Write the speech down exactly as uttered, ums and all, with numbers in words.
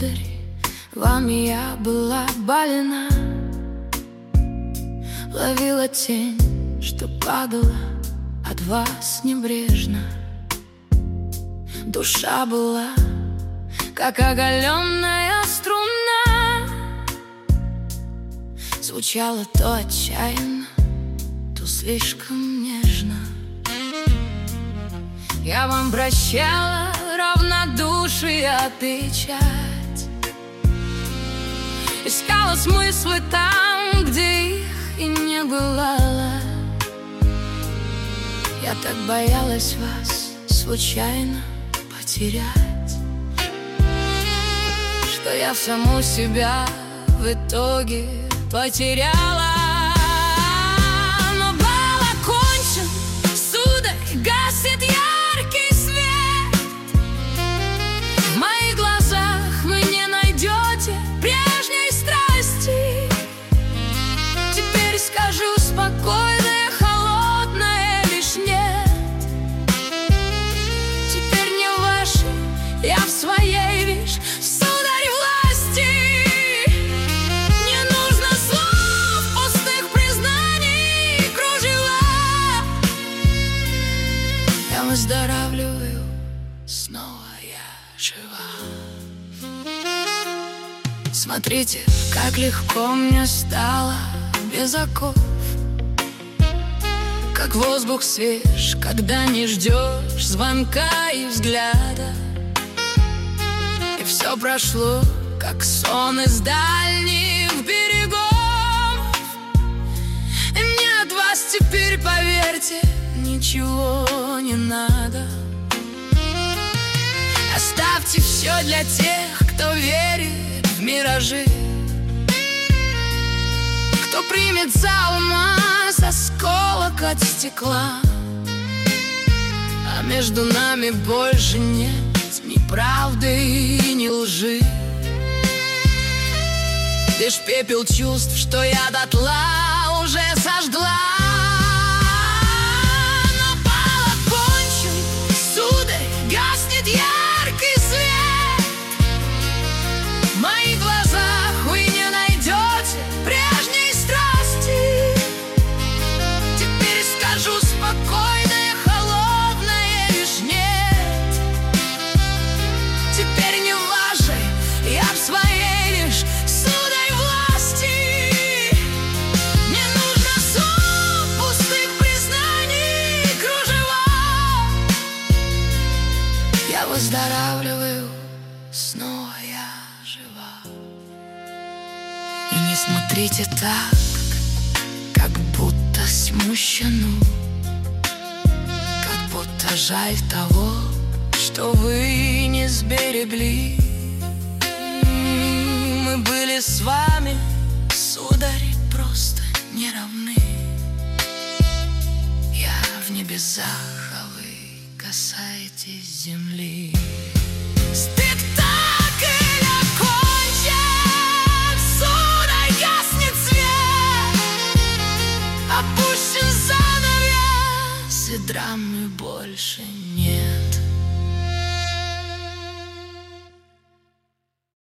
сударь, вами я была больна. Ловила тень, что падала от вас небрежно. Душа была, как оголенная струна, звучала то отчаянно, то слишком нежно. Я вам прощала равнодушие, печать, искала смыслы там, где их и не бывало. Я так боялась вас случайно потерять, что я саму себя в итоге потеряла. Но бал окончен, сударь, гаснет яркий свет. В моих глазах вы не найдете прежней страсти. Теперь скажу спокойное, холодное лишь нет. Теперь не ваши, я в своей, вишь, сударь, власти. Не нужно слов, пустых признаний и кружева. Я выздоравливаю, снова я жива. Смотрите, как легко мне стало без оков, как воздух свеж, когда не ждешь звонка и взгляда. И все прошло, как сон из дальних берегов. И мне от вас теперь, поверьте, ничего не надо. Оставьте все для тех, кто верит в миражи, кто примет за алмаз осколок от стекла. А между нами больше нет ни правды и ни лжи, лишь пепел чувств, что я дотла уже сожгла. Но бал окончен, сударь, гаснет яркий свет. В моих глазах вы не найдете прежней страсти. Теперь скажу спокойное, холодное лишь нет. Теперь не вашей, я в своей, лишь сударь, власти. Не нужно слов, пустых признаний и кружева. Я выздоравливаю, снова я жива. И не смотрите так, как будто смущену, как будто жаль того, что вы не сберегли. Мы были с вами, сударь, просто не равны. Я в небесах, а вы касаетесь земли.